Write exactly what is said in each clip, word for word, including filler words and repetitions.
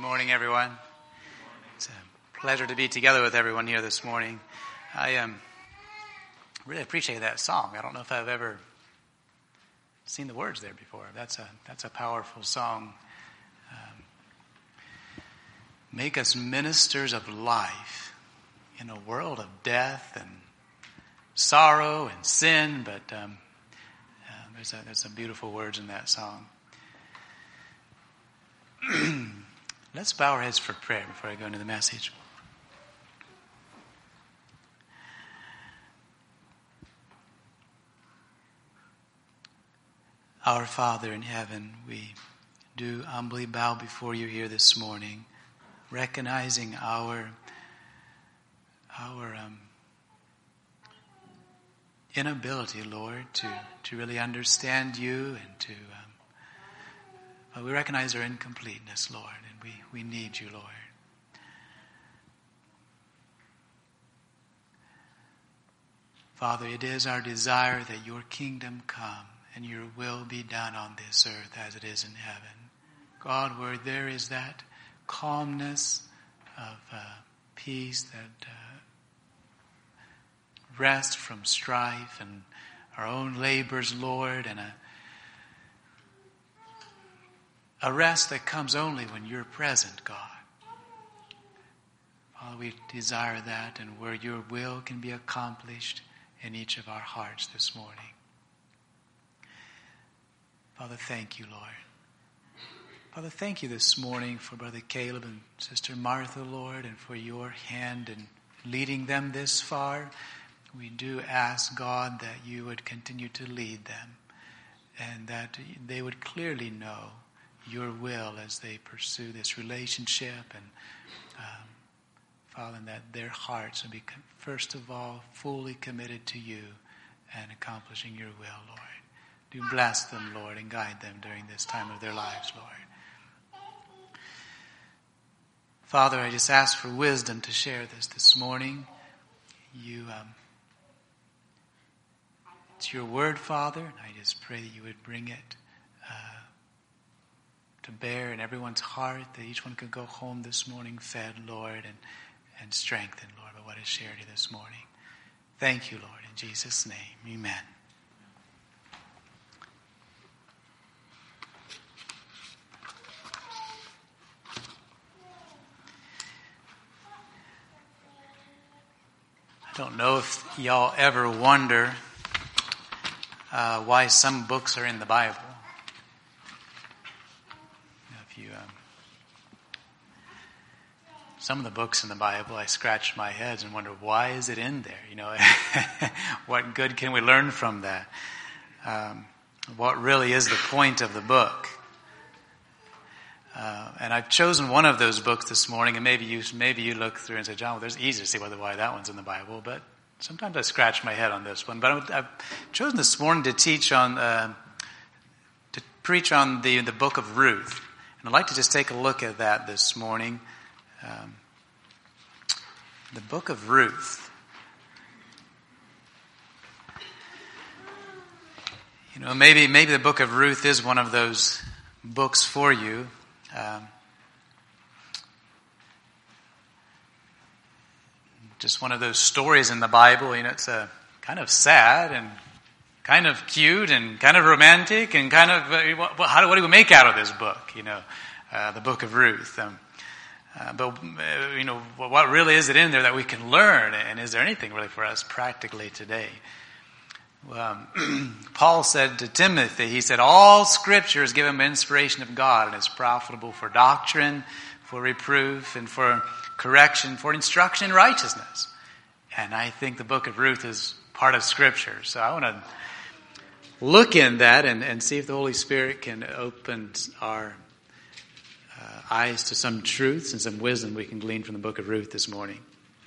morning, everyone. It's a pleasure to be together with everyone here this morning. I um, really appreciate that song. I don't know if I've ever seen the words there before. That's a that's a powerful song. Um, Make us ministers of life in a world of death and sorrow and sin, but um, uh, there's a, there's some beautiful words in that song. Let's bow our heads for prayer before I go into the message. Our Father in heaven, we do humbly bow before you here this morning, recognizing our our um, inability, Lord, to, to really understand you and to um, but we recognize our incompleteness, Lord, and we, we need you, Lord. Father, it is our desire that your kingdom come and your will be done on this earth as it is in heaven. God, where there is that calmness of uh, peace, that uh, rest from strife and our own labors, Lord, and a A rest that comes only when you're present, God. Father, we desire that, and where your will can be accomplished in each of our hearts this morning. Father, thank you, Lord. Father, thank you this morning for Brother Caleb and Sister Martha, Lord, and for your hand in leading them this far. We do ask, God, that you would continue to lead them, and that they would clearly know your will as they pursue this relationship, and um, Father, that their hearts will be, first of all, fully committed to you and accomplishing your will, Lord. Do bless them, Lord, and guide them during this time of their lives, Lord. Father, I just ask for wisdom to share this this morning. You, um, it's your word, Father, and I just pray that you would bring it uh, to bear in everyone's heart, that each one could go home this morning fed, Lord, and, and strengthened, Lord, by what is shared here this morning. Thank you, Lord, in Jesus' name. Amen. I don't know if y'all ever wonder uh, why some books are in the Bible. You, um, some of the books in the Bible, I scratch my head and wonder, why is it in there? You know, what good can we learn from that? Um, what really is the point of the book? Uh, and I've chosen one of those books this morning, and maybe you maybe you look through and say, John, well, there's easy to see whether why that one's in the Bible, but sometimes I scratch my head on this one. But I've chosen this morning to teach on, uh, to preach on the the book of Ruth. And I'd like to just take a look at that this morning. Um, the book of Ruth. You know, maybe maybe the book of Ruth is one of those books for you. Um, just one of those stories in the Bible. You know, it's a kind of sad and kind of cute and kind of romantic and kind of, uh, what, how do, what do we make out of this book, you know, uh, the book of Ruth. Um, uh, but, uh, you know, what really is it in there that we can learn? And is there anything really for us practically today? Um, Paul said to Timothy, he said, all scripture is given by inspiration of God and is profitable for doctrine, for reproof, and for correction, for instruction in righteousness. And I think the book of Ruth is part of scripture. So I want to look in that and, and see if the Holy Spirit can open our uh, eyes to some truths and some wisdom we can glean from the book of Ruth this morning.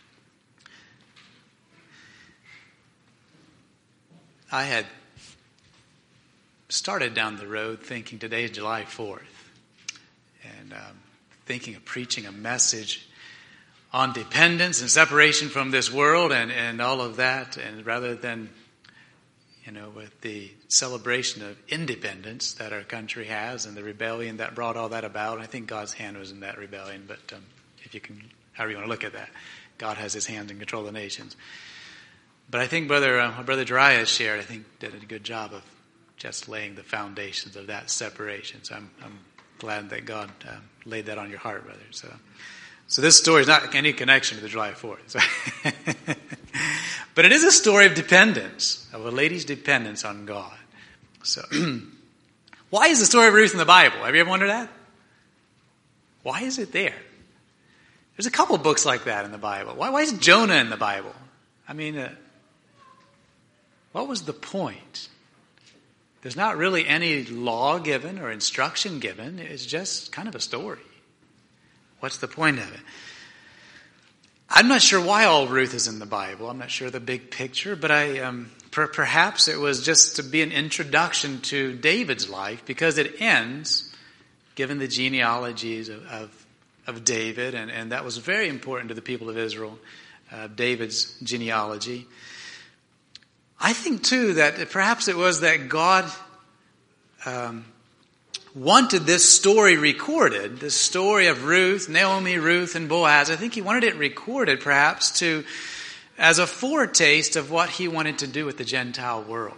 I had started down the road thinking today is July fourth, and um, thinking of preaching a message on dependence and separation from this world and, and all of that, and rather than you know, with the celebration of independence that our country has and the rebellion that brought all that about. I think God's hand was in that rebellion, but um, if you can, however you want to look at that, God has his hands in control of the nations. But I think Brother uh, Brother Darius shared, I think, did a good job of just laying the foundations of that separation. So I'm, I'm glad that God uh, laid that on your heart, brother. So, so this story is not any connection to the July fourth. So but it is a story of dependence, of a lady's dependence on God. So, why is the story of Ruth in the Bible? Have you ever wondered that? Why is it there? There's a couple books like that in the Bible. Why, why is Jonah in the Bible? I mean, uh, what was the point? There's not really any law given or instruction given. It's just kind of a story. What's the point of it? I'm not sure why all Ruth is in the Bible. I'm not sure the big picture, but I um, per- perhaps it was just to be an introduction to David's life, because it ends, given the genealogies of, of, of David, and, and that was very important to the people of Israel, uh, David's genealogy. I think, too, that perhaps it was that God um, wanted this story recorded, this story of Ruth, Naomi, Ruth, and Boaz. I think he wanted it recorded, perhaps, to as a foretaste of what he wanted to do with the Gentile world.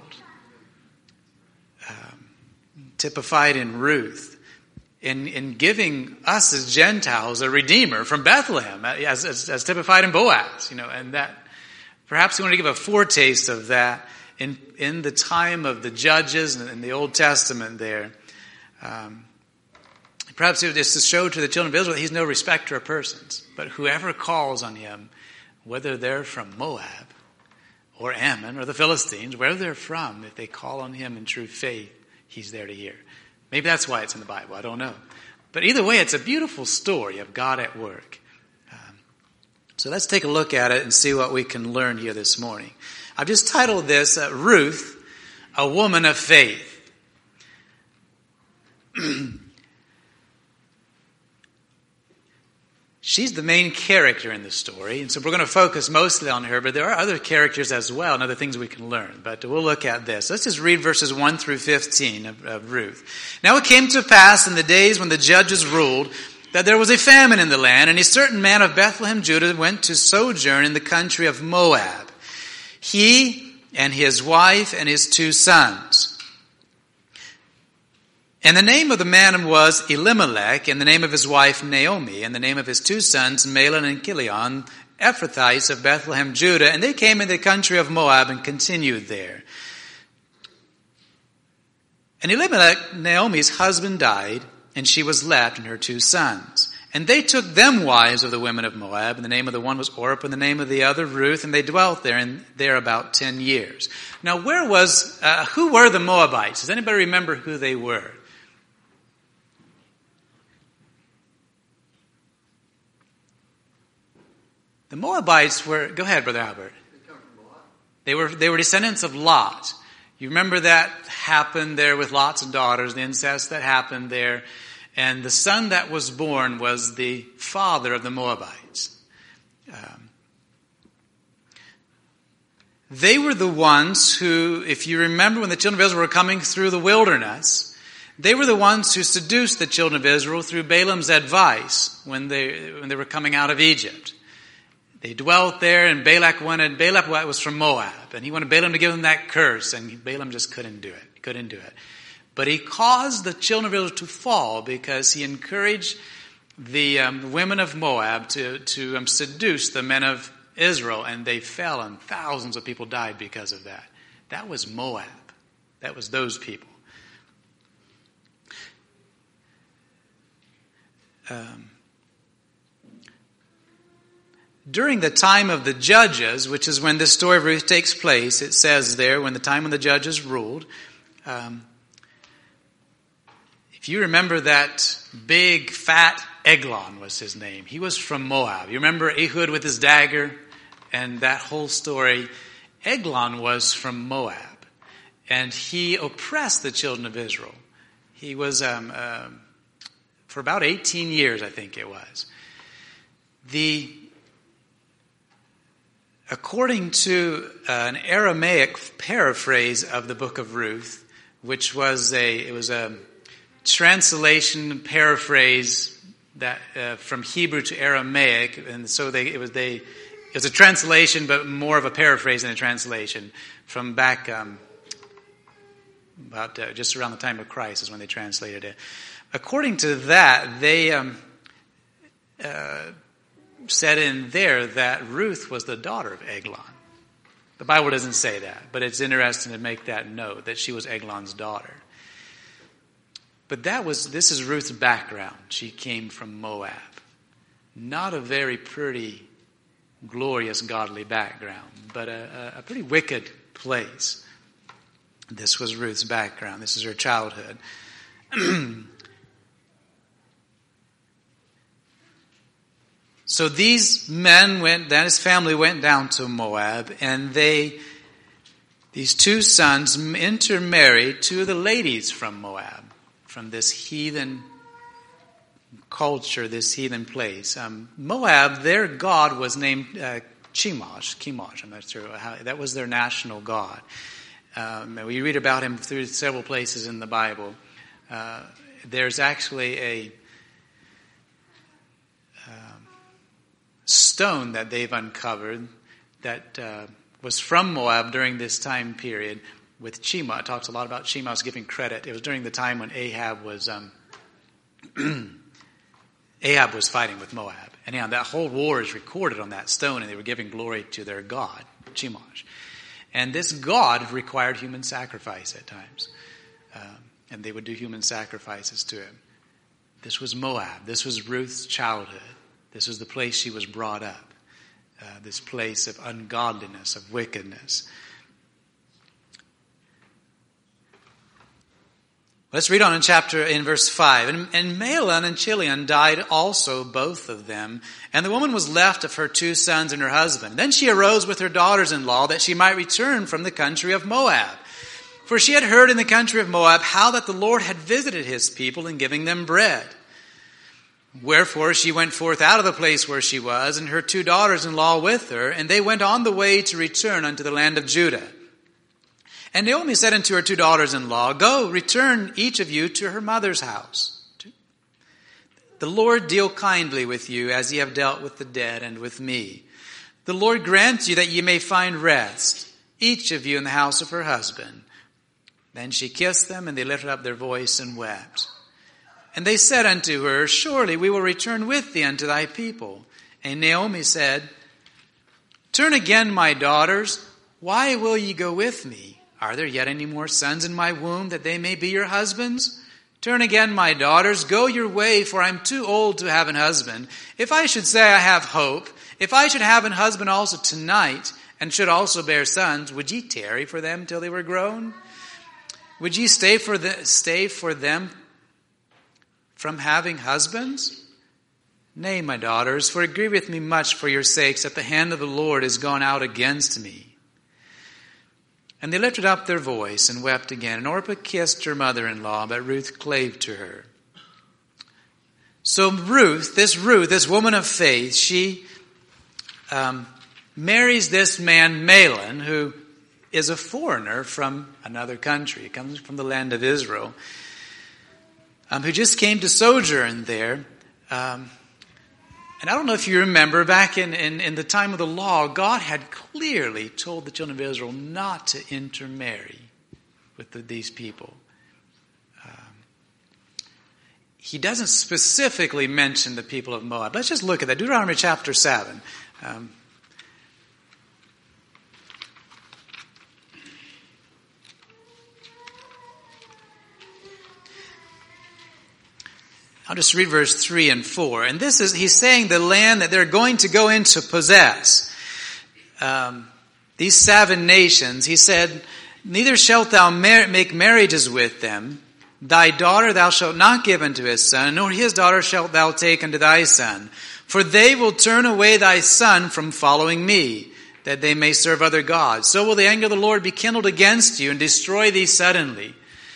Um, typified in Ruth, in, in giving us as Gentiles a Redeemer from Bethlehem, as, as, as typified in Boaz, you know, and that perhaps he wanted to give a foretaste of that in, in the time of the judges and in the Old Testament there. Um, perhaps it was to show to the children of Israel that he's no respecter of persons, but whoever calls on him, whether they're from Moab or Ammon or the Philistines, wherever they're from, if they call on him in true faith, he's there to hear. Maybe that's why it's in the Bible. I don't know. But either way, it's a beautiful story of God at work. Um, so let's take a look at it and see what we can learn here this morning. I've just titled this, uh, Ruth, a Woman of Faith. She's the main character in the story, and so we're going to focus mostly on her, but there are other characters as well and other things we can learn. But we'll look at this. Let's just read verses one through fifteen of, of Ruth. Now it came to pass in the days when the judges ruled that there was a famine in the land, and a certain man of Bethlehem, Judah, went to sojourn in the country of Moab, he and his wife and his two sons. And the name of the man was Elimelech, and the name of his wife Naomi, and the name of his two sons Mahlon and Chilion, Ephrathites of Bethlehem, Judah. And they came into the country of Moab and continued there. And Elimelech, Naomi's husband, died, and she was left and her two sons. And they took them wives of the women of Moab, and the name of the one was Orpah, and the name of the other Ruth, and they dwelt there, and there about ten years. Now, where was, uh, who were the Moabites? Does anybody remember who they were? The Moabites were, go ahead, Brother Albert. They were, they were descendants of Lot. You remember that happened there with Lot's daughters, the incest that happened there. And the son that was born was the father of the Moabites. Um, they were the ones who, if you remember when the children of Israel were coming through the wilderness, they were the ones who seduced the children of Israel through Balaam's advice when they, when they were coming out of Egypt. They dwelt there, and Balak wanted, Balak was from Moab, and he wanted Balaam to give him that curse, and Balaam just couldn't do it. He couldn't do it. But he caused the children of Israel to fall because he encouraged the um, women of Moab to, to um, seduce the men of Israel, and they fell, and thousands of people died because of that. That was Moab. That was those people. Um, During the time of the judges, which is when this story of Ruth takes place, it says there, when the time when the judges ruled, um, if you remember that big, fat Eglon was his name. He was from Moab. You remember Ehud with his dagger and that whole story? Eglon was from Moab, and he oppressed the children of Israel. He was, um, uh, for about eighteen years, I think it was. The according to an Aramaic paraphrase of the book of Ruth, which was a it was a translation paraphrase that uh, from Hebrew to Aramaic, and so they it was they it was a translation, but more of a paraphrase than a translation from back um, about uh, just around the time of Christ is when they translated it. According to that, they um, uh, said in there that Ruth was the daughter of Eglon. The Bible doesn't say that, but it's interesting to make that note that she was Eglon's daughter. But that was, this is Ruth's background. She came from Moab. Not a very pretty, glorious, godly background, but a, a pretty wicked place. This was Ruth's background. This is her childhood. So these men went, then his family went down to Moab, and they, these two sons intermarried two of the ladies from Moab, from this heathen culture, this heathen place. Um, Moab, their god was named uh, Chemosh. Chemosh, I'm not sure how, that was their national god. Um, we read about him through several places in the Bible. Uh, there's actually a um, stone that they've uncovered that uh, was from Moab during this time period with Chemosh. It talks a lot about Chemosh giving credit. It was during the time when Ahab was um, Ahab was fighting with Moab. And you know, that whole war is recorded on that stone, and they were giving glory to their god, Chemosh. And this god required human sacrifice at times. Um, and they would do human sacrifices to him. This was Moab. This was Ruth's childhood. This was the place she was brought up. Uh, this place of ungodliness, of wickedness. Let's read on in chapter, in verse five. And, and Mahlon and Chilion died also, both of them. And the woman was left of her two sons and her husband. Then she arose with her daughters-in-law that she might return from the country of Moab. For she had heard in the country of Moab how that the Lord had visited his people in giving them bread. Wherefore she went forth out of the place where she was, and her two daughters-in-law with her, and they went on the way to return unto the land of Judah. And Naomi said unto her two daughters-in-law, Go, return each of you to her mother's house. The Lord deal kindly with you, as ye have dealt with the dead and with me. The Lord grant you that ye may find rest, each of you in the house of her husband. Then she kissed them, and they lifted up their voice and wept. And they said unto her, Surely we will return with thee unto thy people. And Naomi said, Turn again, my daughters. Why will ye go with me? Are there yet any more sons in my womb, that they may be your husbands? Turn again, my daughters, go your way, for I am too old to have an husband. If I should say I have hope, if I should have an husband also tonight, and should also bear sons, would ye tarry for them till they were grown? Would ye stay for the, stay for them from having husbands? Nay, my daughters, for it grieveth me much for your sakes that the hand of the Lord is gone out against me. And they lifted up their voice and wept again. And Orpah kissed her mother-in-law, but Ruth clave to her. So Ruth, this Ruth, this woman of faith, she um, marries this man Mahlon, who is a foreigner from another country. He comes from the land of Israel, um, who just came to sojourn there. Um, And I don't know if you remember, back in, in, in the time of the law, God had clearly told the children of Israel not to intermarry with the, these people. Um, he doesn't specifically mention the people of Moab. Let's just look at that. Deuteronomy chapter seven. Um, I'll just read verse three and four. And this is, he's saying the land that they're going to go in to possess. Um, these seven nations, he said, Neither shalt thou mar- make marriages with them. Thy daughter thou shalt not give unto his son, nor his daughter shalt thou take unto thy son. For they will turn away thy son from following me, that they may serve other gods. So will the anger of the Lord be kindled against you, and destroy thee suddenly.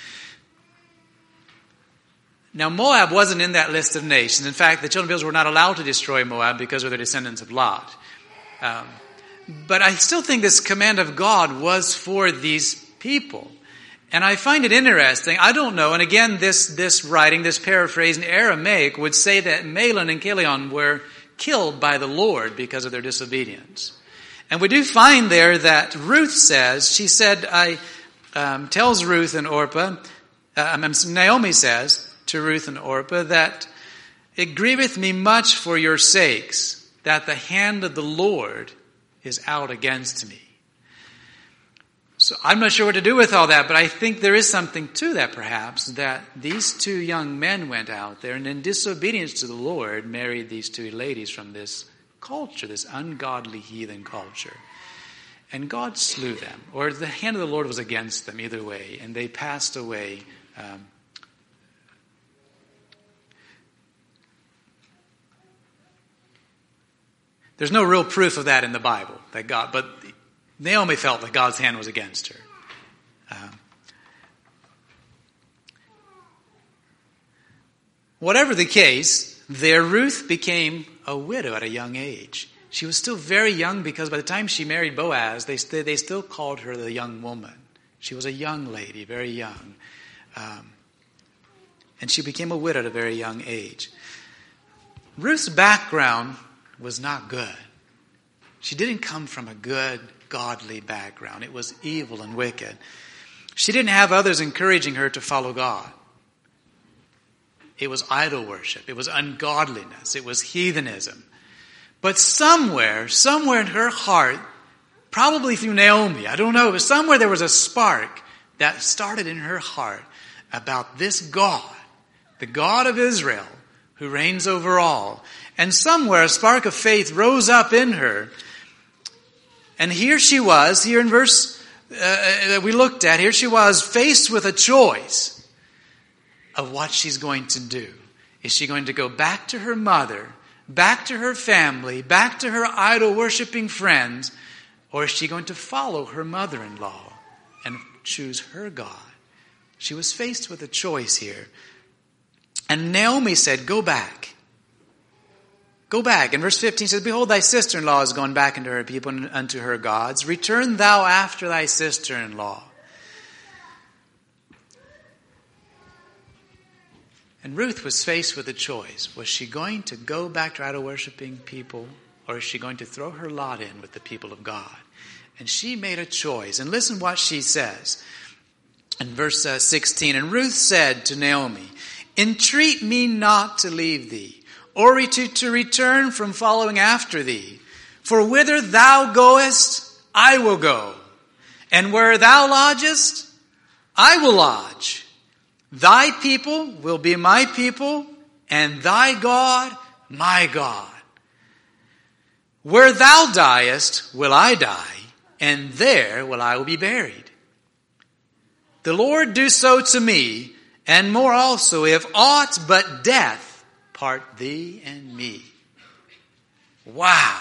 Now, Moab wasn't in that list of nations. In fact, the children of Israel were not allowed to destroy Moab because of the descendants of Lot. Um, But I still think this command of God was for these people. And I find it interesting. I don't know. And again, this, this writing, this paraphrase in Aramaic would say that Mahlon and Chilion were killed by the Lord because of their disobedience. And we do find there that Ruth says, she said, I, um, tells Ruth and Orpah, uh, Naomi says to Ruth and Orpah that it grieveth me much for your sakes that the hand of the Lord is out against me. So I'm not sure what to do with all that, but I think there is something to that perhaps, that these two young men went out there and in disobedience to the Lord married these two ladies from this culture, this ungodly heathen culture. And God slew them, or the hand of the Lord was against them either way, and they passed away. Um, There's no real proof of that in the Bible, that God, but Naomi felt that God's hand was against her. Um, whatever the case, there Ruth became a widow at a young age. She was still very young because by the time she married Boaz, they, st- they still called her the young woman. She was a young lady, very young. Um, and she became a widow at a very young age. Ruth's background was not good. She didn't come from a good, godly background. It was evil and wicked. She didn't have others encouraging her to follow God. It was idol worship. It was ungodliness. It was heathenism. But somewhere, somewhere in her heart, probably through Naomi, I don't know, but somewhere there was a spark that started in her heart about this God, the God of Israel, who reigns over all. And somewhere a spark of faith rose up in her. And here she was, here in verse uh, that we looked at, here she was faced with a choice of what she's going to do. Is she going to go back to her mother, back to her family, back to her idol-worshiping friends, or is she going to follow her mother-in-law and choose her God? She was faced with a choice here. And Naomi said, go back. Go back. And verse fifteen says, behold, thy sister-in-law is gone back into her people and unto her gods. Return thou after thy sister-in-law. And Ruth was faced with a choice. Was she going to go back to idol-worshiping people, or is she going to throw her lot in with the people of God? And she made a choice. And listen what she says in verse uh, sixteen. And Ruth said to Naomi, entreat me not to leave thee, or to, to return from following after thee. For whither thou goest, I will go. And where thou lodgest, I will lodge. Thy people will be my people, and thy God, my God. Where thou diest, will I die, and there will I be buried. The Lord do so to me, and more also, if aught but death part thee and me. Wow.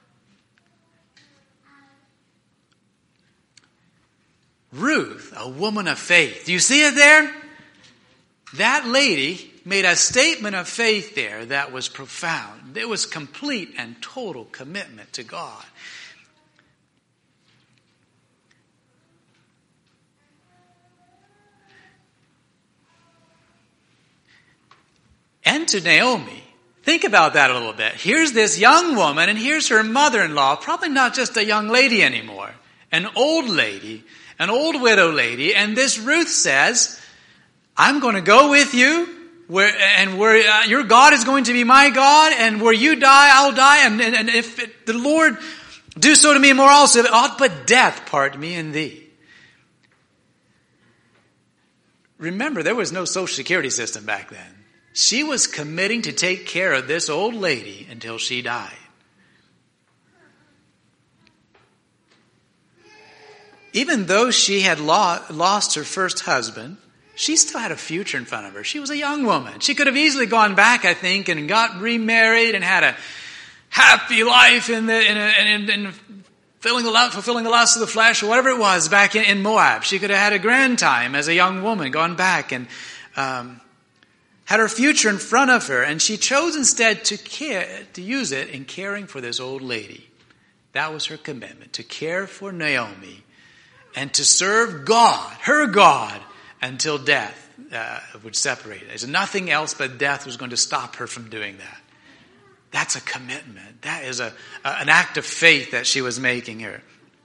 Ruth, a woman of faith. Do you see it there? That lady made a statement of faith there that was profound. There was complete and total commitment to God. And to Naomi. Think about that a little bit. Here's this young woman, and here's her mother-in-law, probably not just a young lady anymore, an old lady, an old widow lady, and this Ruth says, I'm going to go with you, where, and where uh, your God is going to be my God, and where you die, I'll die, and, and, and if it, the Lord do so to me more also, if aught but death part me and thee. Remember, there was no social security system back then. She was committing to take care of this old lady until she died. Even though she had lost her first husband, she still had a future in front of her. She was a young woman. She could have easily gone back, I think, and got remarried and had a happy life in the in, a, in, in fulfilling the fulfilling the lust of the flesh or whatever it was back in, in Moab. She could have had a grand time as a young woman, gone back and um, had her future in front of her, and she chose instead to care, to use it in caring for this old lady That was her commitment, to care for Naomi and to serve God, her God, until death uh, would separate. There's nothing else but death was going to stop her from doing that. That's a commitment. That is a, a an act of faith that she was making here.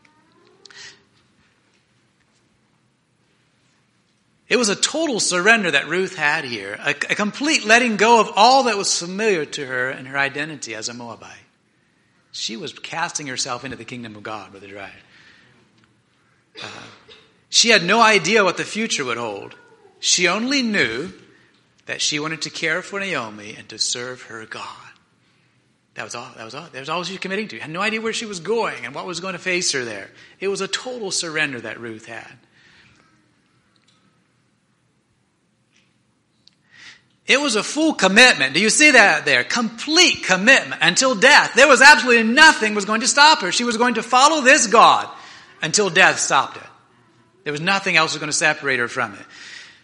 It was a total surrender that Ruth had here, a, a complete letting go of all that was familiar to her and her identity as a Moabite. She was casting herself into the kingdom of God, Brother Dry. Uh, she had no idea what the future would hold. She only knew that she wanted to care for Naomi and to serve her God. That was all. That was all. That was all she was committing to. Had no idea where she was going and what was going to face her there. It was a total surrender that Ruth had. It was a full commitment. Do you see that there? Complete commitment until death. There was absolutely nothing was going to stop her. She was going to follow this God until death stopped it. There was nothing else that was going to separate her from it.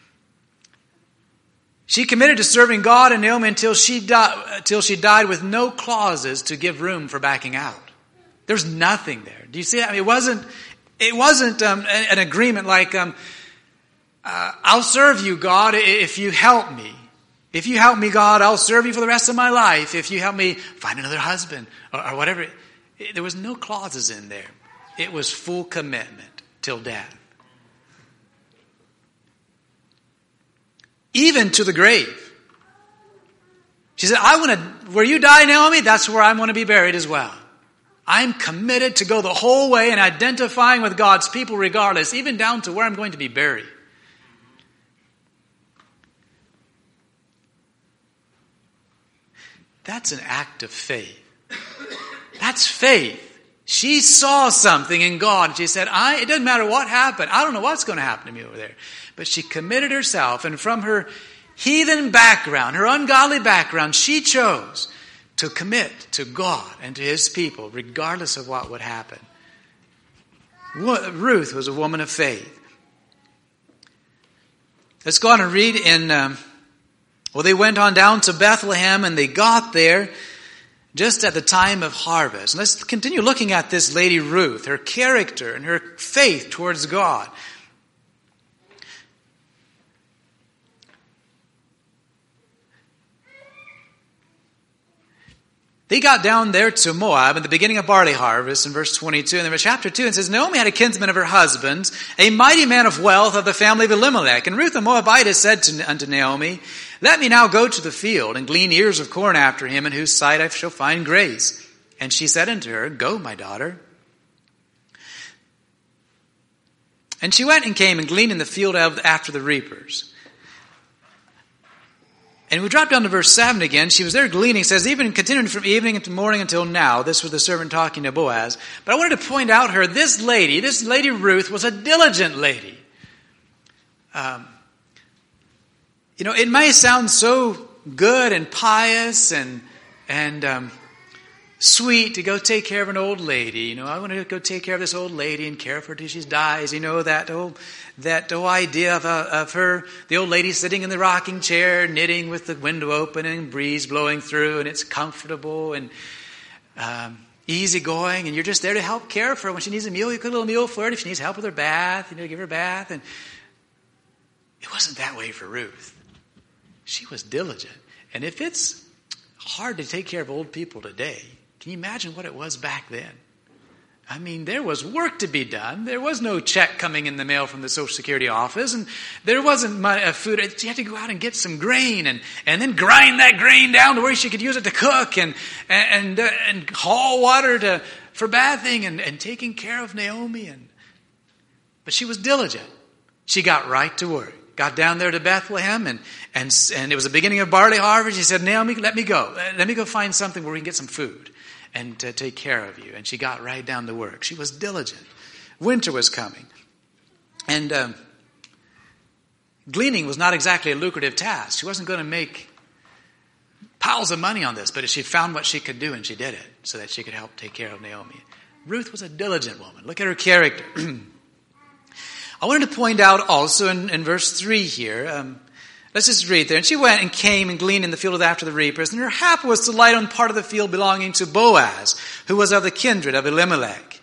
She committed to serving God and Naomi until she died, until she died with no clauses to give room for backing out. There's nothing there. Do you see that? I mean, it wasn't, it wasn't um, an agreement like, um, uh, I'll serve you, God, if you help me. If you help me, God, I'll serve you for the rest of my life. If you help me find another husband or, or whatever. It, there was no clauses in there. It was full commitment till death. Even to the grave. She said, I want to, where you die, Naomi, that's where I want to be buried as well. I'm committed to go the whole way and identifying with God's people regardless, even down to where I'm going to be buried. That's an act of faith. That's faith. She saw something in God and she said, I, it doesn't matter what happened. I don't know what's going to happen to me over there. But she committed herself, and from her heathen background, her ungodly background, she chose to commit to God and to his people, regardless of what would happen. Ruth was a woman of faith. Let's go on and read in... Um, Well, they went on down to Bethlehem, and they got there just at the time of harvest. And let's continue looking at this lady Ruth, her character and her faith towards God. They got down there to Moab in the beginning of barley harvest in verse twenty-two. And then in chapter two it says, Naomi had a kinsman of her husband's, a mighty man of wealth of the family of Elimelech. And Ruth the Moabitess said to, unto Naomi, let me now go to the field and glean ears of corn after him, in whose sight I shall find grace. And she said unto her, go, my daughter. And she went and came and gleaned in the field after the reapers. And we drop down to verse seven again. She was there gleaning. It says, even continuing from evening into morning until now. This was the servant talking to Boaz. But I wanted to point out her, this lady, this lady Ruth was a diligent lady. Um, you know, it may sound so good and pious and, and, um, sweet to go take care of an old lady. You know, I want to go take care of this old lady and care for her till she dies. You know, that whole, that whole idea of, uh, of her, the old lady sitting in the rocking chair, knitting with the window open and breeze blowing through, and it's comfortable and um, easy going, and you're just there to help care for her. When she needs a meal, you cook a little meal for her. If she needs help with her bath, you know, give her a bath. And it wasn't that way for Ruth. She was diligent. And if it's hard to take care of old people today, can you imagine what it was back then? I mean, there was work to be done. There was no check coming in the mail from the Social Security office, and there wasn't money, uh, food. She had to go out and get some grain, and, and then grind that grain down to where she could use it to cook, and and uh, and haul water to for bathing, and, and taking care of Naomi. And but she was diligent. She got right to work. Got down there to Bethlehem, and and and it was the beginning of barley harvest. She said, Naomi, let me go. Let me go find something where we can get some food and to take care of you. And she got right down to work. She was diligent. Winter was coming. And um, gleaning was not exactly a lucrative task. She wasn't going to make piles of money on this, but she found what she could do, and she did it so that she could help take care of Naomi. Ruth was a diligent woman. Look at her character. I wanted to point out also in, in verse three here, um, Let's just read there. And she went and came and gleaned in the field after the reapers, and her hap was to light on part of the field belonging to Boaz, who was of the kindred of Elimelech.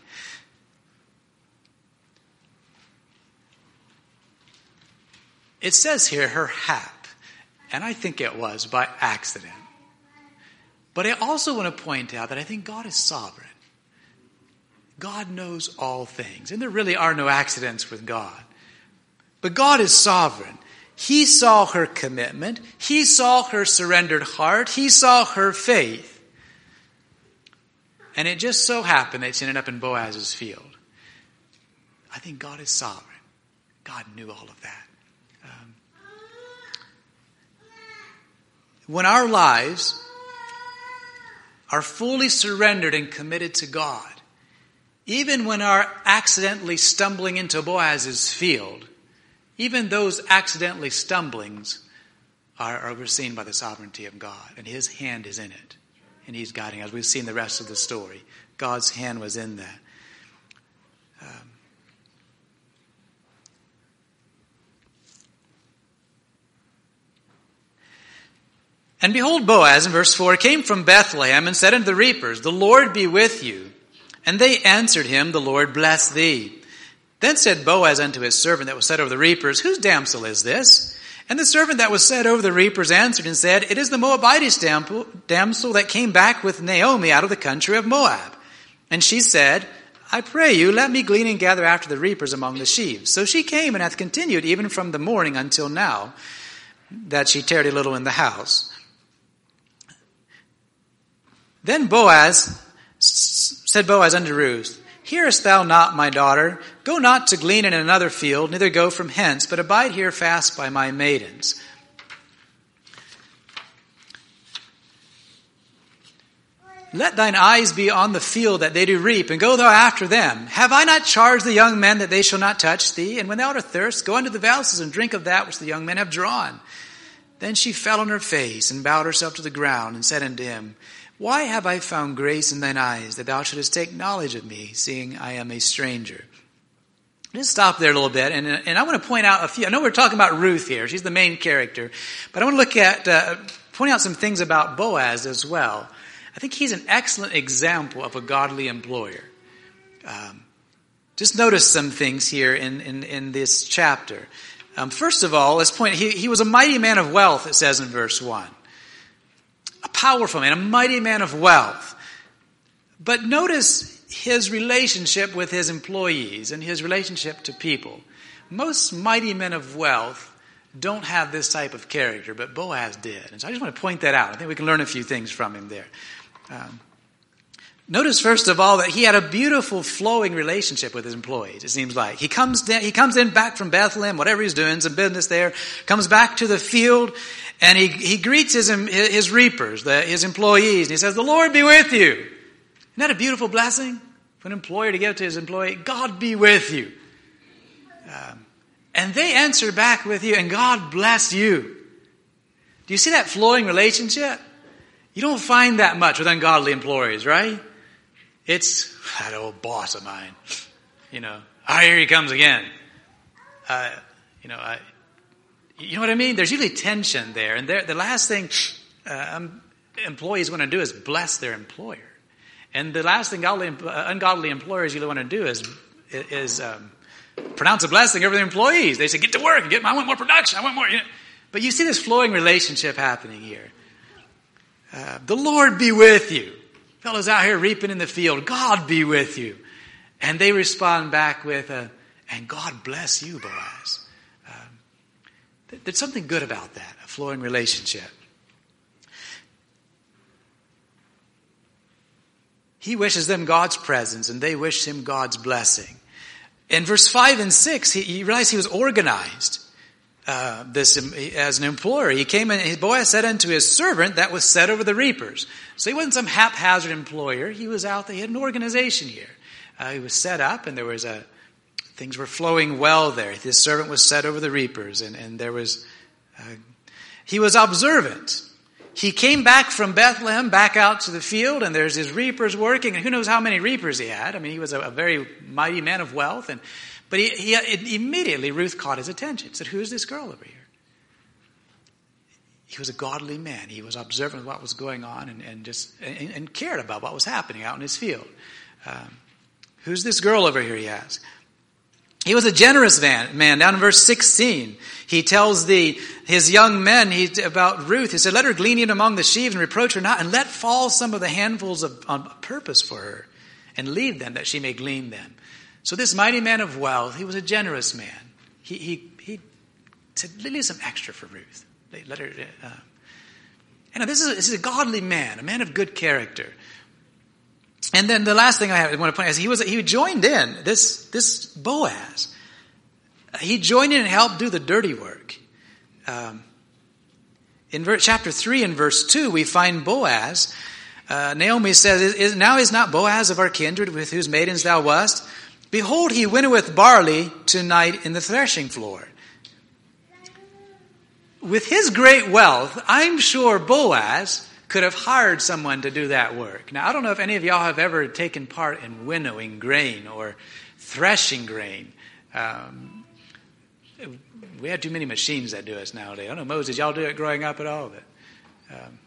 It says here, her hap, and I think it was by accident. But I also want to point out that I think God is sovereign. God knows all things, and there really are no accidents with God. But God is sovereign. He saw her commitment. He saw her surrendered heart. He saw her faith. And it just so happened that she ended up in Boaz's field. I think God is sovereign. God knew all of that. Um, when our lives are fully surrendered and committed to God, even when our accidentally stumbling into Boaz's field, even those accidentally stumblings are overseen by the sovereignty of God, and his hand is in it, and he's guiding us. We've seen the rest of the story. God's hand was in that. Um, and behold, Boaz, in verse four, came from Bethlehem and said unto the reapers, the Lord be with you. And they answered him, the Lord bless thee. Then said Boaz unto his servant that was set over the reapers, whose damsel is this? And the servant that was set over the reapers answered and said, it is the Moabitess damsel that came back with Naomi out of the country of Moab. And she said, I pray you, let me glean and gather after the reapers among the sheaves. So she came and hath continued even from the morning until now, that she tarried a little in the house. Then Boaz, said Boaz unto Ruth, hearest thou not, my daughter? Go not to glean in another field, neither go from hence, but abide here fast by my maidens. Let thine eyes be on the field that they do reap, and go thou after them. Have I not charged the young men that they shall not touch thee? And when thou art athirst, go unto the valses and drink of that which the young men have drawn. Then she fell on her face and bowed herself to the ground and said unto him, why have I found grace in thine eyes, that thou shouldest take knowledge of me, seeing I am a stranger? Just stop there a little bit, and, and I want to point out a few. I know we're talking about Ruth here. She's the main character. But I want to look at, uh, point out some things about Boaz as well. I think he's an excellent example of a godly employer. Um, just notice some things here in, in, in this chapter. Um, first of all, let's point, he, he was a mighty man of wealth, it says in verse one. A powerful man, a mighty man of wealth. But notice his relationship with his employees and his relationship to people. Most mighty men of wealth don't have this type of character, but Boaz did. And so I just want to point that out. I think we can learn a few things from him there. Um, notice, first of all, that he had a beautiful flowing relationship with his employees, it seems like. He comes, down, he comes in back from Bethlehem, whatever he's doing, some business there, comes back to the field, and he, he greets his, his reapers, the, his employees, and he says, the Lord be with you. Isn't that a beautiful blessing for an employer to give to his employee? God be with you. Um, and they answer back with you, and God bless you. Do you see that flowing relationship? You don't find that much with ungodly employees, right? It's that old boss of mine. You know, ah, here he comes again. Uh, you know, I... You know what I mean? There's usually tension there. And the last thing uh, um, employees want to do is bless their employer. And the last thing godly, uh, ungodly employers usually want to do is, is um, pronounce a blessing over their employees. They say, get to work. And get, I want more production. I want more. You know. But you see this flowing relationship happening here. Uh, the Lord be with you. Fellows out here reaping in the field. God be with you. And they respond back with, a, and God bless you, Boaz. There's something good about that, a flowing relationship. He wishes them God's presence, and they wish him God's blessing. In verse five and six, he, he realized he was organized uh, this as an employer. He came in, his Boaz said unto his servant that was set over the reapers. So he wasn't some haphazard employer. He was out there. He had an organization here. Uh, he was set up, and there was a Things were flowing well there. His servant was set over the reapers, and, and there was, uh, he was observant. He came back from Bethlehem, back out to the field, and there's his reapers working, and who knows how many reapers he had. I mean, he was a, a very mighty man of wealth, and but he, he it, immediately Ruth caught his attention. Said, "Who's this girl over here?" he was a godly man. He was observant of what was going on and, and just and, and cared about what was happening out in his field. Um, who's this girl over here, he asks. He was a generous man. man. Down in verse sixteen, he tells the his young men he, about Ruth. He said, let her glean in among the sheaves and reproach her not, and let fall some of the handfuls of, on purpose for her, and leave them that she may glean them. So this mighty man of wealth, he was a generous man. He he he said, leave some extra for Ruth. Let her. Uh, and this is, this is a godly man, a man of good character. And then the last thing I, have, I want to point out is he was he joined in this this Boaz. He joined in and helped do the dirty work. Um, in ver- chapter three and verse two, we find Boaz. Uh, Naomi says, is, is, "Now is not Boaz of our kindred, with whose maidens thou wast? Behold, he winnoweth barley tonight in the threshing floor." With his great wealth, I'm sure Boaz could have hired someone to do that work. Now, I don't know if any of y'all have ever taken part in winnowing grain or threshing grain. Um, we have too many machines that do it nowadays. I don't know, Moses, y'all do it growing up at all? But, um,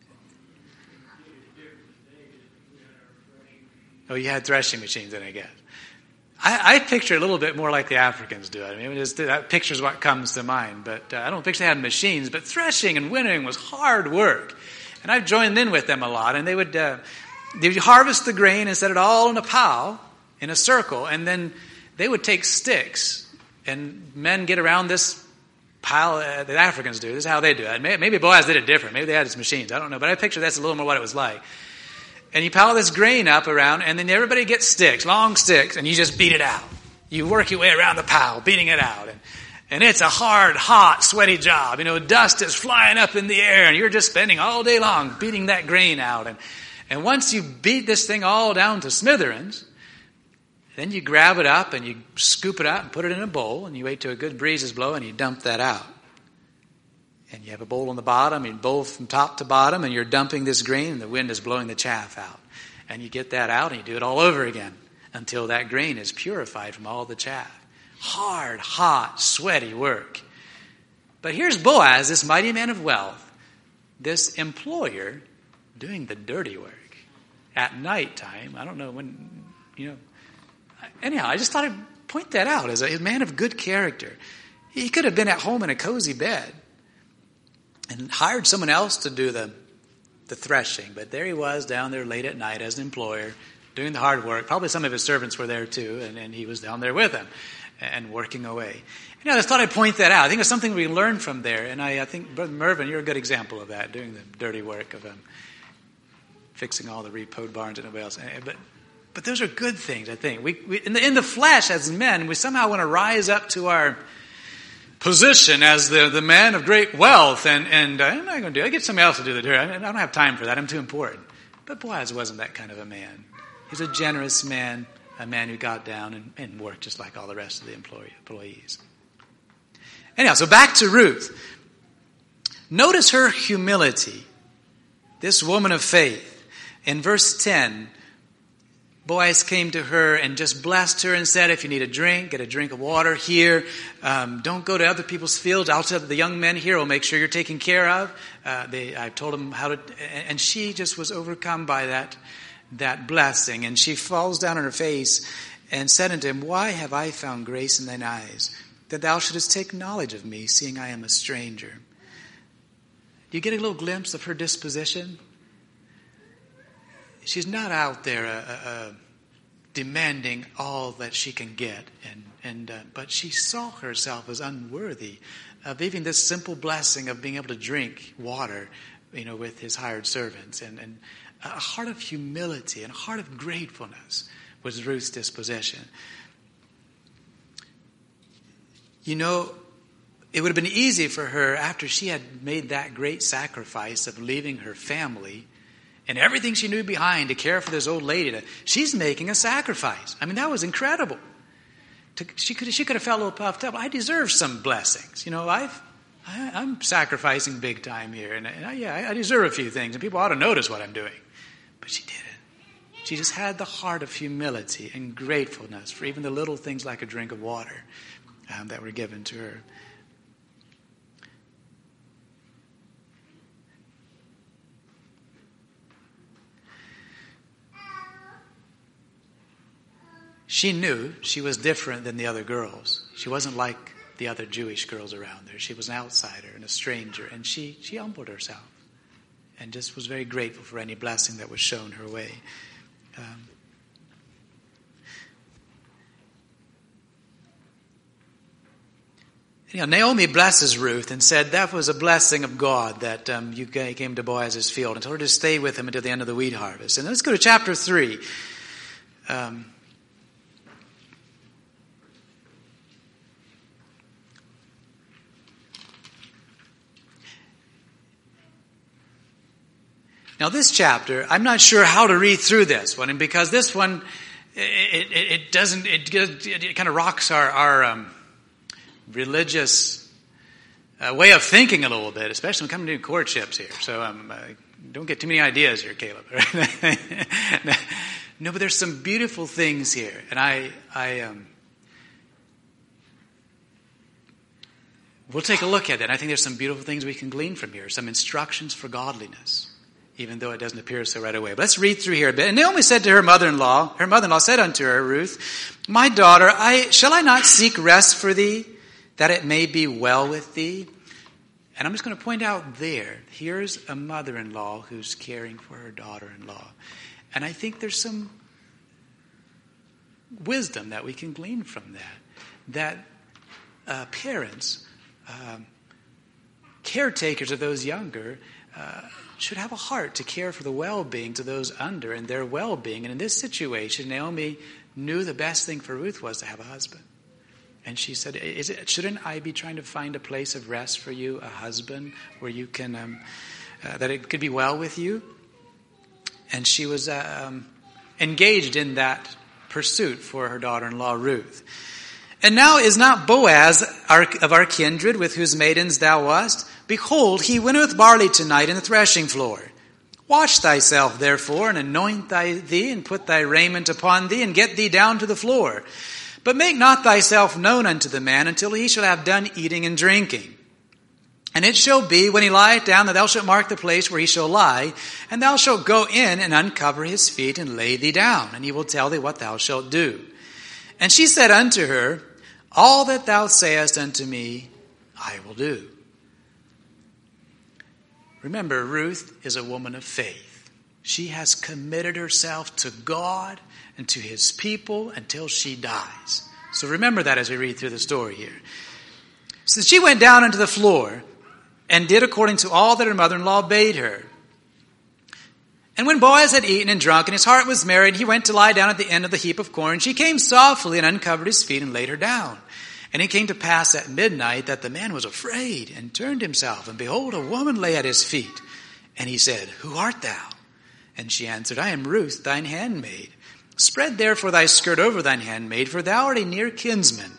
oh, you had threshing machines then, I guess. I, I picture it a little bit more like the Africans do it. I mean, just, that picture's what comes to mind. But uh, I don't picture they had machines. But threshing and winnowing was hard work. And I've joined in with them a lot. And they would uh, they would harvest the grain and set it all in a pile, in a circle. And then they would take sticks. And men get around this pile. Uh, the Africans do. This is how they do it. Maybe Boaz did it different. Maybe they had his machines. I don't know. But I picture that's a little more what it was like. And you pile this grain up around, and then everybody gets sticks, long sticks, and you just beat it out. You work your way around the pile, beating it out. And, and it's a hard, hot, sweaty job. You know, dust is flying up in the air, and you're just spending all day long beating that grain out. And, and once you beat this thing all down to smithereens, then you grab it up, and you scoop it up and put it in a bowl, and you wait till a good breeze is blowing, and you dump that out. And you have a bowl on the bottom, you bowl from top to bottom, and you're dumping this grain, and the wind is blowing the chaff out. And you get that out, and you do it all over again until that grain is purified from all the chaff. Hard, hot, sweaty work. But here's Boaz, this mighty man of wealth, this employer doing the dirty work at nighttime. I don't know when, you know. Anyhow, I just thought I'd point that out as a man of good character. He could have been at home in a cozy bed and hired someone else to do the, the threshing. But there he was down there late at night as an employer, doing the hard work. Probably some of his servants were there too, and, and he was down there with them and working away. You know, I just thought I'd point that out. I think it's something we learn from there. And I, I think, Brother Mervyn, you're a good example of that, doing the dirty work of um, fixing all the repoed barns and everybody else. But but those are good things, I think. We, we in, the, in the flesh, as men, we somehow want to rise up to our position as the, the man of great wealth, and, and uh, I'm not going to do it. I get somebody else to do the dirty. I don't have time for that. I'm too important. But Boaz wasn't that kind of a man. He's a generous man, a man who got down and, and worked just like all the rest of the employee, employees. Anyhow, so back to Ruth. Notice her humility, this woman of faith. In verse ten, Boaz came to her and just blessed her and said, if you need a drink, get a drink of water here. Um, don't go to other people's fields. I'll tell the young men here, will make sure you're taken care of. Uh, they, I've told them how to, and she just was overcome by that, that blessing. And she falls down on her face and said unto him, why have I found grace in thine eyes, that thou shouldest take knowledge of me, seeing I am a stranger? Do you get a little glimpse of her disposition? She's not out there uh, uh, demanding all that she can get, and and uh, but she saw herself as unworthy of even this simple blessing of being able to drink water, you know, with his hired servants. And, and a heart of humility and a heart of gratefulness was Ruth's disposition. You know, it would have been easy for her after she had made that great sacrifice of leaving her family and everything she knew behind to care for this old lady. To, she's making a sacrifice. I mean, that was incredible. To, she could she could have felt a little puffed up. I deserve some blessings. You know, I've, I, I'm sacrificing big time here. And, and I, yeah, I deserve a few things. And people ought to notice what I'm doing. But she didn't. She just had the heart of humility and gratefulness for even the little things like a drink of water um, that were given to her. she knew she was different than the other girls. She wasn't like the other Jewish girls around her. She was an outsider and a stranger, and she, she humbled herself and just was very grateful for any blessing that was shown her way. Um, You know, Naomi blesses Ruth and said that was a blessing of God that um, you came to Boaz's field and told her to stay with him until the end of the wheat harvest. And let's go to chapter three. Um, now this chapter, I'm not sure how to read through this one, and because this one, it, it, it doesn't, it, it, it kind of rocks our, our um, religious uh, way of thinking a little bit, especially when coming to courtships here. So um, uh, don't get too many ideas here, Caleb. No, but there's some beautiful things here, and I, I, um, we'll take a look at that. I think there's some beautiful things we can glean from here, some instructions for godliness, even though it doesn't appear so right away. But let's read through here a bit. And Naomi said to her mother-in-law, her mother-in-law said unto her, Ruth, my daughter, I shall I not seek rest for thee, that it may be well with thee? And I'm just going to point out there, here's a mother-in-law who's caring for her daughter-in-law. And I think there's some wisdom that we can glean from that. That uh, parents, um, caretakers of those younger, uh, should have a heart to care for the well-being to those under and their well-being. And in this situation, Naomi knew the best thing for Ruth was to have a husband. And she said, Is it, shouldn't I be trying to find a place of rest for you, a husband, where you can, um, uh, that it could be well with you? And she was uh, um, engaged in that pursuit for her daughter-in-law, Ruth. And now is not Boaz our, of our kindred, with whose maidens thou wast? Behold, he winnoweth barley tonight in the threshing floor. Wash thyself, therefore, and anoint thy, thee, and put thy raiment upon thee, and get thee down to the floor. But make not thyself known unto the man until he shall have done eating and drinking. And it shall be, when he lieth down, that thou shalt mark the place where he shall lie, and thou shalt go in and uncover his feet and lay thee down, and he will tell thee what thou shalt do. And she said unto her, All that thou sayest unto me, I will do. Remember, Ruth is a woman of faith. She has committed herself to God and to his people until she dies. So remember that as we read through the story here. So she went down into the floor and did according to all that her mother-in-law bade her. And when Boaz had eaten and drunk, and his heart was merry, and he went to lie down at the end of the heap of corn, she came softly and uncovered his feet and laid her down. And it came to pass at midnight that the man was afraid and turned himself, and behold, a woman lay at his feet. And he said, Who art thou? And she answered, I am Ruth, thine handmaid. Spread therefore thy skirt over thine handmaid, for thou art a near kinsman.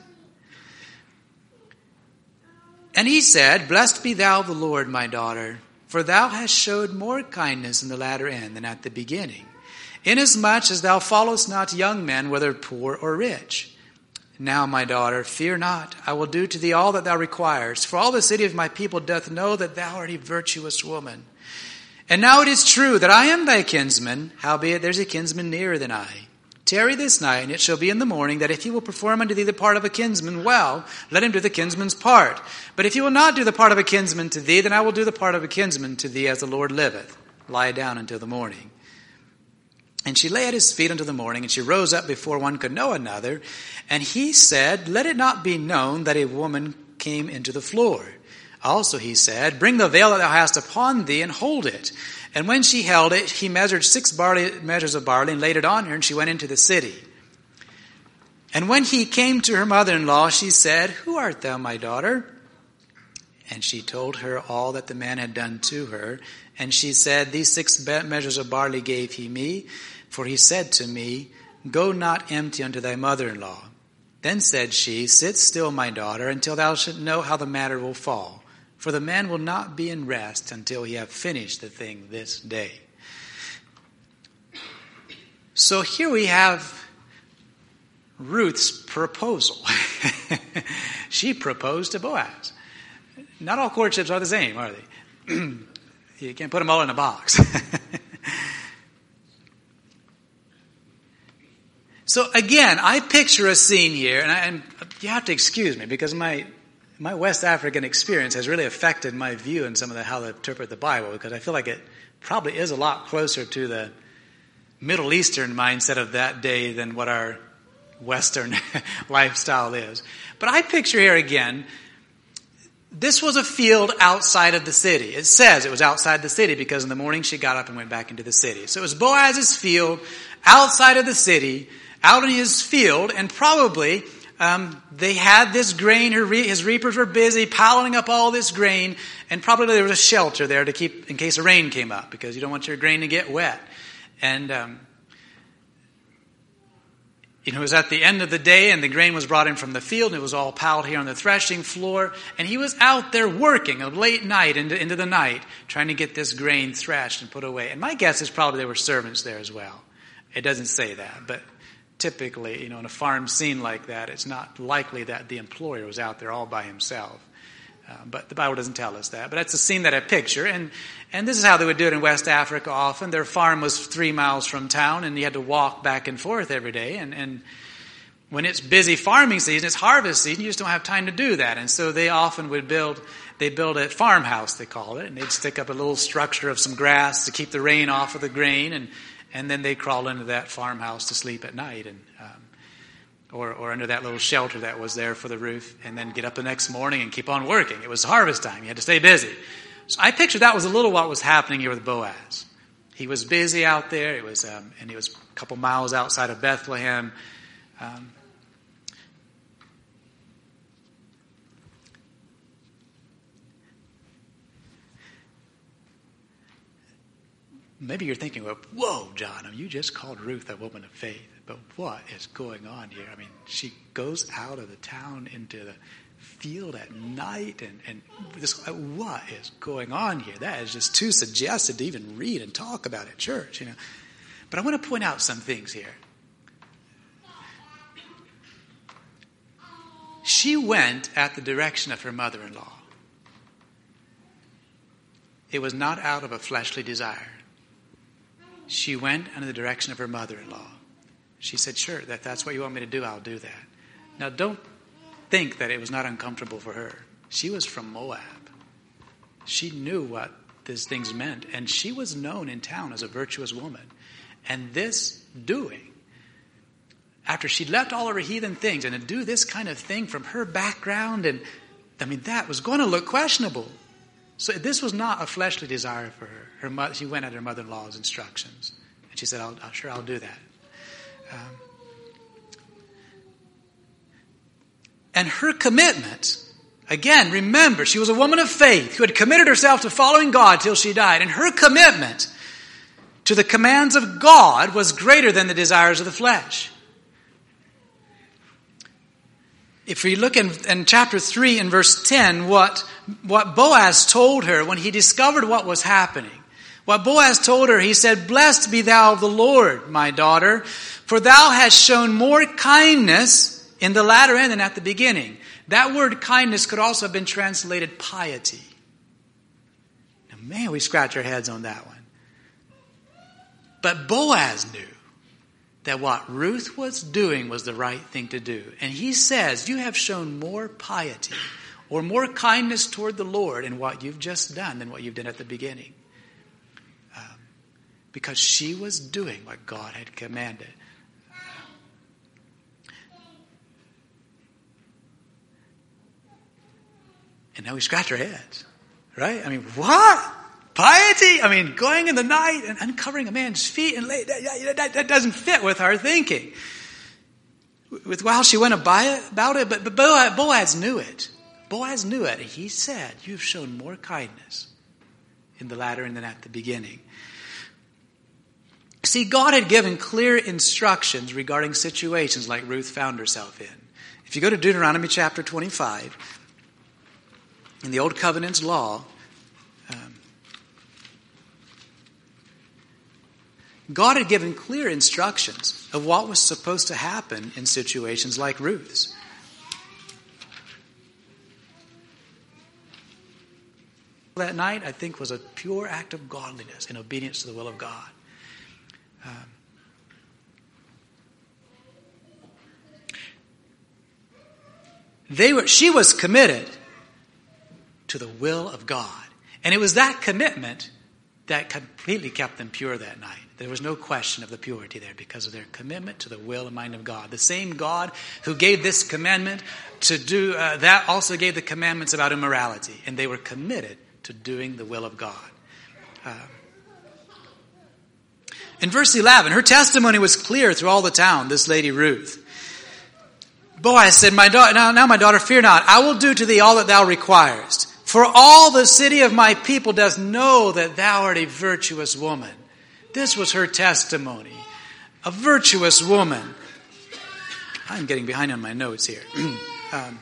And he said, Blessed be thou the Lord, my daughter, for thou hast showed more kindness in the latter end than at the beginning, inasmuch as thou followest not young men, whether poor or rich. Now, my daughter, fear not. I will do to thee all that thou requirest, for all the city of my people doth know that thou art a virtuous woman. And now it is true that I am thy kinsman, howbeit there is a kinsman nearer than I. Tarry this night, and it shall be in the morning, that if he will perform unto thee the part of a kinsman, well, let him do the kinsman's part. But if he will not do the part of a kinsman to thee, then I will do the part of a kinsman to thee, as the Lord liveth. Lie down until the morning. And she lay at his feet until the morning, and she rose up before one could know another. And he said, Let it not be known that a woman came into the floor. Also he said, Bring the veil that thou hast upon thee, and hold it. And when she held it, he measured six barley, measures of barley and laid it on her, and she went into the city. And when he came to her mother-in-law, she said, Who art thou, my daughter? And she told her all that the man had done to her. And she said, These six measures of barley gave he me, for he said to me, Go not empty unto thy mother-in-law. Then said she, Sit still, my daughter, until thou shalt know how the matter will fall. For the man will not be in rest until he have finished the thing this day. So here we have Ruth's proposal. She proposed to Boaz. Not all courtships are the same, are they? You can't put them all in a box. So again, I picture a scene here, and, I, and you have to excuse me because my my West African experience has really affected my view in some of the how to interpret the Bible, because I feel like it probably is a lot closer to the Middle Eastern mindset of that day than what our Western lifestyle is. But I picture here again, this was a field outside of the city. It says it was outside the city because in the morning she got up and went back into the city. So it was Boaz's field outside of the city, out in his field, and probably um, they had this grain. Her re- his reapers were busy piling up all this grain, and probably there was a shelter there to keep in case a rain came up, because you don't want your grain to get wet. And um, you know, it was at the end of the day, and the grain was brought in from the field, and it was all piled here on the threshing floor. And he was out there working a late night into, into the night, trying to get this grain threshed and put away. And my guess is probably there were servants there as well. It doesn't say that, but typically, you know, in a farm scene like that, it's not likely that the employer was out there all by himself. Uh, but the Bible doesn't tell us that. But that's a scene that I picture. And, and this is how they would do it in West Africa often. Their farm was three miles from town, and you had to walk back and forth every day. And, and when it's busy farming season, it's harvest season, you just don't have time to do that. And so they often would build, they build a farmhouse, they call it. And they'd stick up a little structure of some grass to keep the rain off of the grain. And, and then they'd crawl into that farmhouse to sleep at night. And um, Or, or under that little shelter that was there for the roof, and then get up the next morning and keep on working. It was harvest time. You had to stay busy. So I pictured that was a little what was happening here with Boaz. He was busy out there. It was, um, and he was a couple miles outside of Bethlehem. Um, maybe you're thinking, well, whoa, John, I mean, you just called Ruth a woman of faith. But what is going on here? I mean, she goes out of the town into the field at night, and, and this, what is going on here? That is just too suggestive to even read and talk about at church, you know. But I want to point out some things here. She went at the direction of her mother-in-law. It was not out of a fleshly desire. She went in the direction of her mother-in-law. She said, sure, that that's what you want me to do, I'll do that. Now, don't think that it was not uncomfortable for her. She was from Moab. She knew what these things meant, and she was known in town as a virtuous woman. And this doing, after she'd left all of her heathen things, and to do this kind of thing from her background, and I mean, that was going to look questionable. So this was not a fleshly desire for her. Her mother, she went at her mother-in-law's instructions, and she said, I'll, I'll, sure, I'll do that. Um, and her commitment, again, remember, she was a woman of faith who had committed herself to following God till she died. And her commitment to the commands of God was greater than the desires of the flesh. If we look in, in chapter three and verse ten, what, what Boaz told her when he discovered what was happening. What Boaz told her, he said, blessed be thou of the Lord, my daughter, for thou hast shown more kindness in the latter end than at the beginning. That word kindness could also have been translated piety. Now, man, we scratch our heads on that one. But Boaz knew that what Ruth was doing was the right thing to do. And he says, you have shown more piety or more kindness toward the Lord in what you've just done than what you've done at the beginning. Because she was doing what God had commanded. And now we scratch our heads, right? I mean, what? Piety? I mean, going in the night and uncovering a man's feet and lay, that, that, that doesn't fit with our thinking. With how she went about it, but, but Boaz, Boaz knew it. Boaz knew it. He said, you've shown more kindness in the latter than at the beginning. See, God had given clear instructions regarding situations like Ruth found herself in. If you go to Deuteronomy chapter twenty-five, in the Old Covenant's law, um, God had given clear instructions of what was supposed to happen in situations like Ruth's. That night, I think, was a pure act of godliness in obedience to the will of God. Um, they were, she was committed to the will of God. And it was that commitment that completely kept them pure that night. There was no question of the purity there because of their commitment to the will and mind of God. The same God who gave this commandment to do uh, that also gave the commandments about immorality. And they were committed to doing the will of God. Uh, in verse eleven, her testimony was clear through all the town, this lady Ruth. Boaz said, my daughter, now, now my daughter, fear not. I will do to thee all that thou requirest. For all the city of my people does know that thou art a virtuous woman. This was her testimony. A virtuous woman. I'm getting behind on my notes here. um,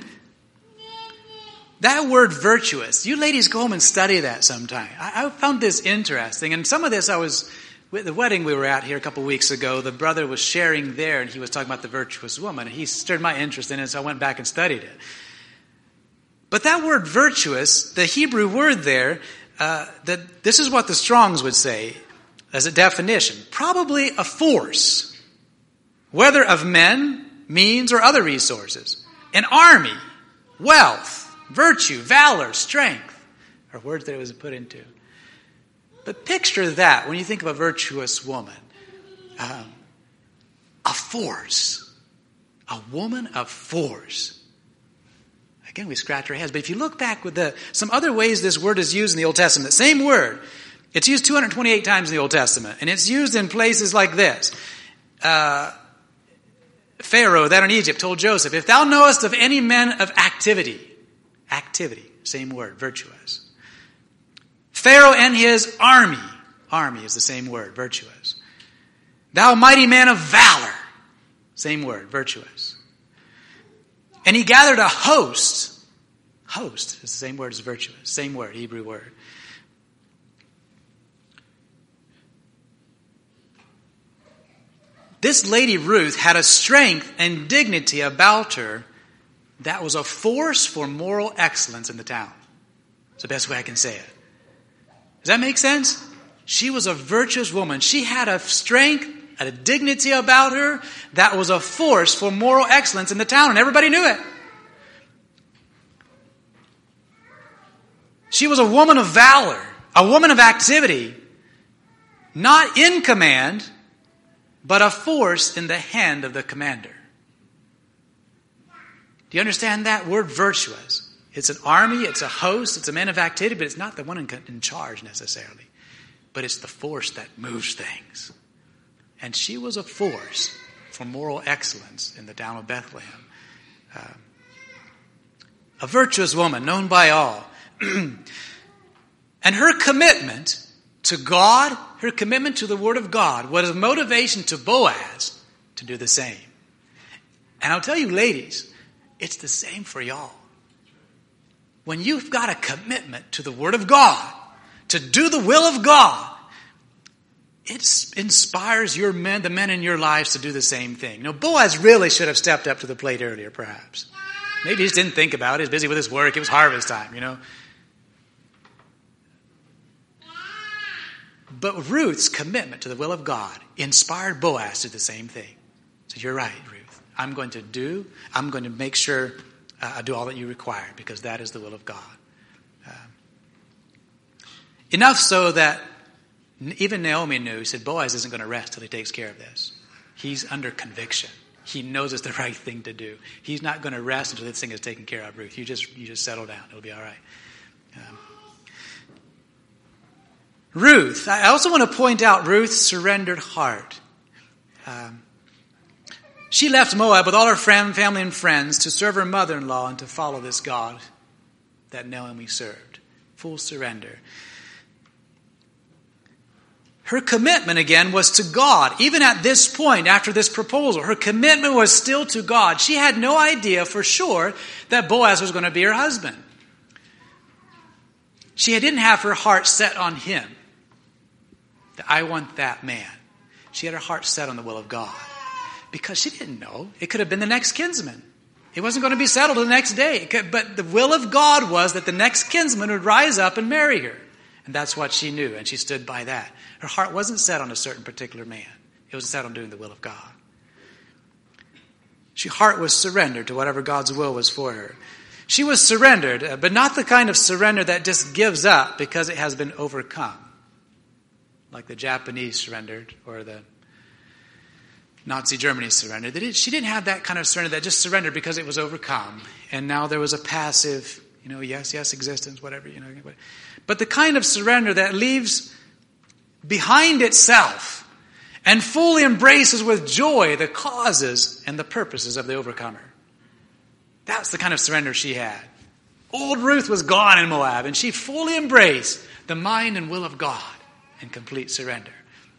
that word virtuous, you ladies go home and study that sometime. I, I found this interesting. And some of this I was, with the wedding we were at here a couple of weeks ago, the brother was sharing there and he was talking about the virtuous woman. And he stirred my interest in it, so I went back and studied it. But that word virtuous, the Hebrew word there, uh, that this is what the Strongs would say as a definition. Probably a force, whether of men, means, or other resources. An army, wealth, virtue, valor, strength, are words that it was put into. But picture that when you think of a virtuous woman. Um, a force. A woman of force. Again, we scratch our heads. But if you look back with the some other ways this word is used in the Old Testament, the same word, it's used two hundred twenty-eight times in the Old Testament. And it's used in places like this. Uh, Pharaoh, that in Egypt, told Joseph, if thou knowest of any men of activity, activity, same word, virtuous. Pharaoh and his army, army is the same word, virtuous. Thou mighty man of valor, same word, virtuous. And he gathered a host. Host is the same word as virtuous. Same word, Hebrew word. This lady Ruth had a strength and dignity about her that was a force for moral excellence in the town. It's the best way I can say it. Does that make sense? She was a virtuous woman. She had a strength, a dignity about her that was a force for moral excellence in the town, and everybody knew it. She was a woman of valor, a woman of activity, not in command, but a force in the hand of the commander. Do you understand that word virtuous? It's an army, it's a host, it's a man of activity, but it's not the one in, in charge necessarily. But it's the force that moves things. And she was a force for moral excellence in the town of Bethlehem. Uh, a virtuous woman, known by all. And her commitment to God, her commitment to the Word of God, was a motivation to Boaz to do the same. And I'll tell you, ladies, it's the same for y'all. When you've got a commitment to the Word of God, to do the will of God, it inspires your men, the men in your lives, to do the same thing. Now, Boaz really should have stepped up to the plate earlier, perhaps. Maybe he just didn't think about it. He was busy with his work. It was harvest time, you know. But Ruth's commitment to the will of God inspired Boaz to do the same thing. So you're right, Ruth. I'm going to do, I'm going to make sure uh, I do all that you require, because that is the will of God. Uh, enough so that even Naomi knew, said, Boaz isn't going to rest till he takes care of this. He's under conviction. He knows it's the right thing to do. He's not going to rest until this thing is taken care of, Ruth. You just you just settle down. It'll be all right. Um, Ruth. I also want to point out Ruth's surrendered heart. Um, she left Moab with all her friend, family and friends to serve her mother-in-law and to follow this God that Naomi served. Full surrender. Her commitment, again, was to God. Even at this point, after this proposal, her commitment was still to God. She had no idea for sure that Boaz was going to be her husband. She didn't have her heart set on him. That I want that man. She had her heart set on the will of God. Because she didn't know. It could have been the next kinsman. It wasn't going to be settled the next day. Could, but the will of God was that the next kinsman would rise up and marry her. And that's what she knew, and she stood by that. Her heart wasn't set on a certain particular man. It was set on doing the will of God. Her heart was surrendered to whatever God's will was for her. She was surrendered, but not the kind of surrender that just gives up because it has been overcome. Like the Japanese surrendered or the Nazi Germany surrendered. She didn't have that kind of surrender that just surrendered because it was overcome. And now there was a passive, you know, yes, yes, existence, whatever, you know. But the kind of surrender that leaves behind itself and fully embraces with joy the causes and the purposes of the overcomer. That's the kind of surrender she had. Old Ruth was gone in Moab, and she fully embraced the mind and will of God in complete surrender.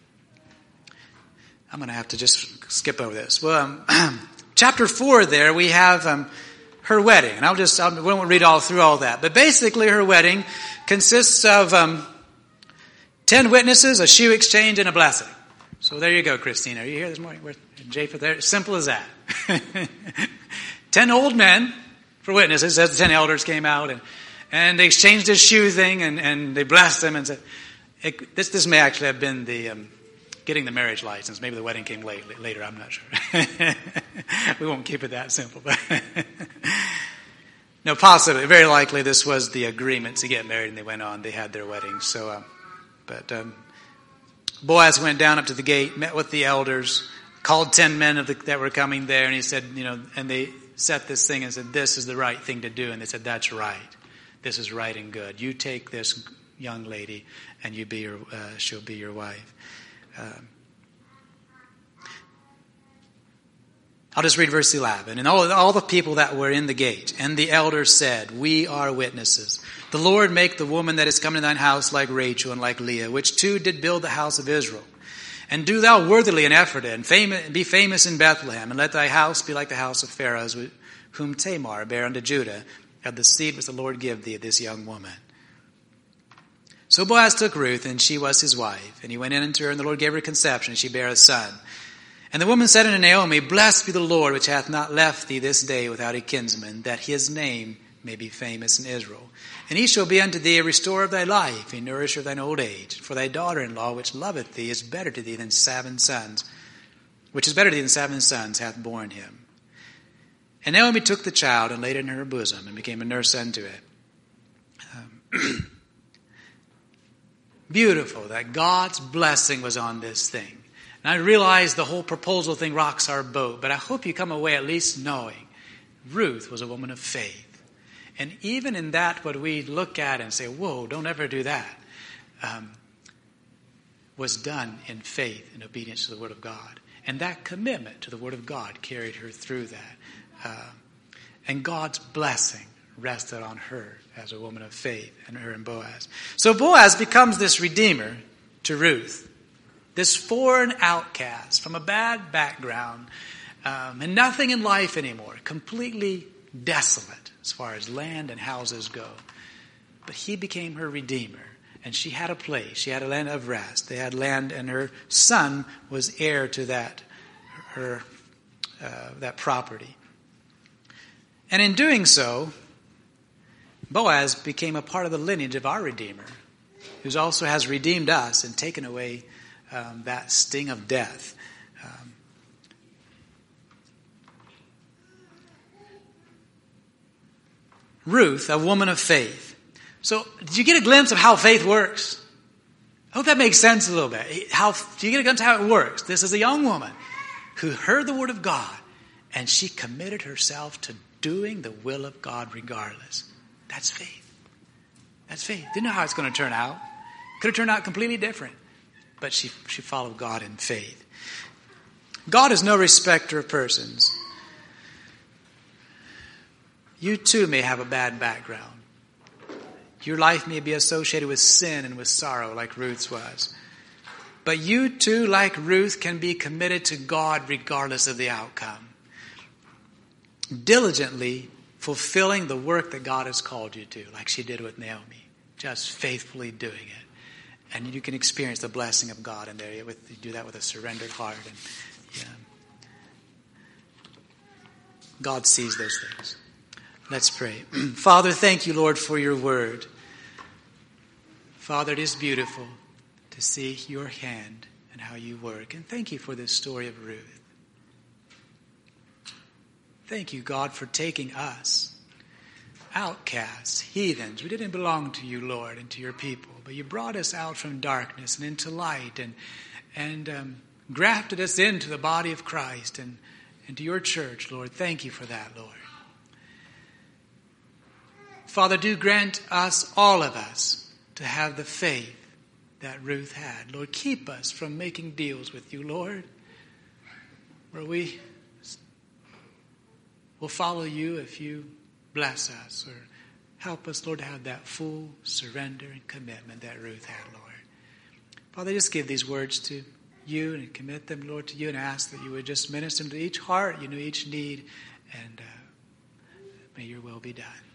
I'm going to have to just skip over this. Well, um, chapter four there, we have um, her wedding. And I'll just, I won't read all through all that. But basically her wedding consists of um, ten witnesses, a shoe exchange, and a blessing. So there you go, Christina. Are you here this morning? Where's Japheth there? Simple as that. Ten old men for witnesses, as the ten elders came out, and, and they exchanged this shoe thing, and, and they blessed them and said, it, this, this may actually have been the... Um, getting the marriage license. Maybe the wedding came late, later, I'm not sure. We won't keep it that simple. But no, possibly, very likely this was the agreement to get married, and they went on, they had their wedding. So, uh, but um, Boaz went down up to the gate, met with the elders, called ten men of the, that were coming there, and he said, you know, and they set this thing and said, this is the right thing to do. And they said, that's right. This is right and good. You take this young lady, and you be your, uh, she'll be your wife. Um, I'll just read verse eleven. And all, all the people that were in the gate and the elders said, we are witnesses. The Lord make the woman that is come in thine house like Rachel and like Leah, which two did build the house of Israel. And do thou worthily in Ephrathah, and famous, be famous in Bethlehem, and let thy house be like the house of Pharaoh, whom Tamar bare unto Judah, of the seed which the Lord give thee, this young woman. So Boaz took Ruth, and she was his wife. And he went in unto her, and the Lord gave her conception, and she bare a son. And the woman said unto Naomi, blessed be the Lord, which hath not left thee this day without a kinsman, that his name may be famous in Israel. And he shall be unto thee a restorer of thy life, a nourisher of thine old age. For thy daughter-in-law, which loveth thee, is better to thee than seven sons, which is better to thee than seven sons, hath borne him. And Naomi took the child, and laid it in her bosom, and became a nurse unto it. Um, Beautiful that God's blessing was on this thing. And I realize the whole proposal thing rocks our boat, but I hope you come away at least knowing Ruth was a woman of faith. And even in that, what we look at and say, whoa, don't ever do that, um, was done in faith and obedience to the Word of God. And that commitment to the Word of God carried her through that. Uh, and God's blessing rested on her as a woman of faith, and her and Boaz. So Boaz becomes this redeemer to Ruth, this foreign outcast from a bad background, um, and nothing in life anymore, completely desolate as far as land and houses go. But he became her redeemer, and she had a place. She had a land of rest. They had land, and her son was heir to that, her uh, that property. And in doing so, Boaz became a part of the lineage of our Redeemer, who also has redeemed us and taken away um, that sting of death. Um, Ruth, a woman of faith. So, did you get a glimpse of how faith works? I hope that makes sense a little bit. How, do you get a glimpse of how it works? This is a young woman who heard the word of God, and she committed herself to doing the will of God regardless. That's faith. That's faith. Didn't know how it's going to turn out. Could have turned out completely different. But she, she followed God in faith. God is no respecter of persons. You too may have a bad background. Your life may be associated with sin and with sorrow like Ruth's was. But you too, like Ruth, can be committed to God regardless of the outcome. Diligently fulfilling the work that God has called you to, like she did with Naomi. Just faithfully doing it. And you can experience the blessing of God in there. You do that with a surrendered heart. And yeah. God sees those things. Let's pray. Father, thank you, Lord, for your word. Father, it is beautiful to see your hand and how you work. And thank you for this story of Ruth. Thank you, God, for taking us, outcasts, heathens. We didn't belong to you, Lord, and to your people, but you brought us out from darkness and into light and and um, grafted us into the body of Christ and into your church, Lord. Thank you for that, Lord. Father, do grant us, all of us, to have the faith that Ruth had. Lord, keep us from making deals with you, Lord, where we will follow you if you bless us, or help us, Lord, to have that full surrender and commitment that Ruth had, Lord. Father, just give these words to you and commit them, Lord, to you, and ask that you would just minister them to each heart, you know, each need, and uh, may your will be done.